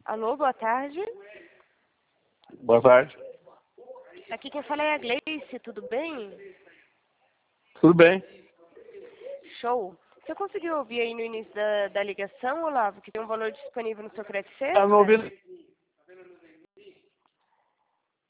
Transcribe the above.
Alô, boa tarde. Boa tarde. Aqui quem fala é a Gleice, tudo bem? Tudo bem? Show. Você conseguiu ouvir aí no início da ligação, Olavo, que tem um valor disponível no seu crédito Ah, não ouvi.